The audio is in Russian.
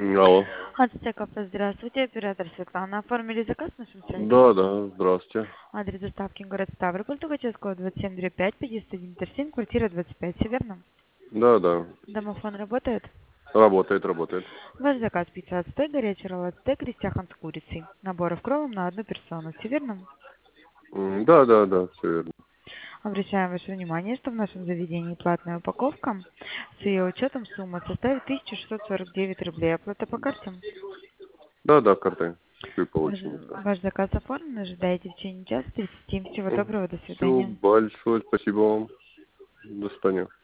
Алло. Ацтеков, здравствуйте, оператор Светлана. Оформили заказ на нашем сайте? Да, да, здравствуйте. Адрес доставки город Ставрополь, Тугачевского, 27-5, 51 Интерсин, квартира 25, все верно? Да, да. Домофон работает? Работает, работает. Ваш заказ: пицца ацтек, горячий ролл ацтек, крестьяхан с курицей. Набор в кровом на одну персону, все верно? Да, да, да, все верно. Обращаем ваше внимание, что в нашем заведении платная упаковка. С ее учетом сумма составит 1649 рублей. Оплата по карте. Да, да, карты. Все Ваш, получил. ваш заказ оформлен, ожидайте в течение часа 30. Всего доброго, до Все, свидания. большое спасибо вам. До свидания.